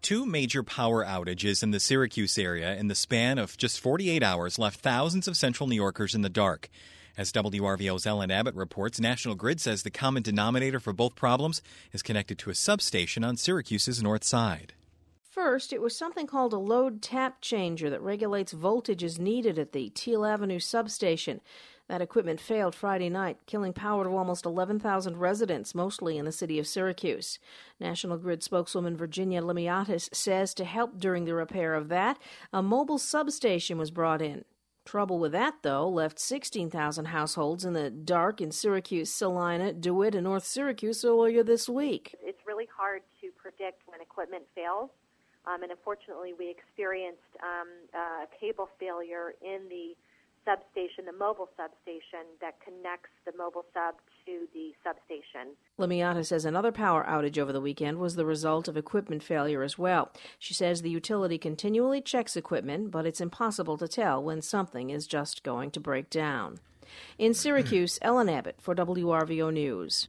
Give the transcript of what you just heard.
Two major power outages in the Syracuse area in the span of just 48 hours left thousands of central New Yorkers in the dark. As WRVO's Ellen Abbott reports, National Grid says the common denominator for both problems is connected to a substation on Syracuse's north side. First, it was something called a load tap changer that regulates voltages needed at the Teal Avenue substation. That equipment failed Friday night, killing power to almost 11,000 residents, mostly in the city of Syracuse. National Grid spokeswoman Virginia Limiatis says to help during the repair of that, a mobile substation was brought in. Trouble with that, though, left 16,000 households in the dark in Syracuse, Salina, DeWitt, and North Syracuse earlier this week. It's really hard to predict when equipment fails. And unfortunately, we experienced a cable failure in the substation, the mobile substation that connects the mobile sub to the substation. Limiata says another power outage over the weekend was the result of equipment failure as well. She says the utility continually checks equipment, but it's impossible to tell when something is just going to break down. In Syracuse, Ellen Abbott for WRVO News.